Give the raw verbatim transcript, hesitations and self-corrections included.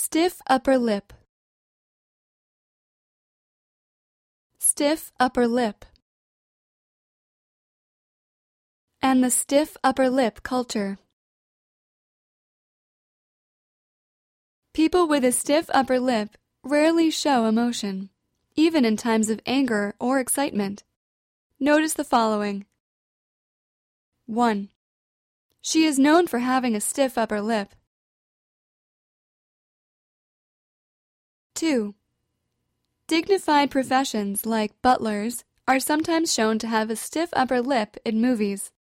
Stiff upper lip. Stiff upper lip. And the stiff upper lip culture. People with a stiff upper lip rarely show emotion, even in times of anger or excitement. Notice the following. one. She is known for having a stiff upper lip. two. Dignified professions like butlers are sometimes shown to have a stiff upper lip in movies.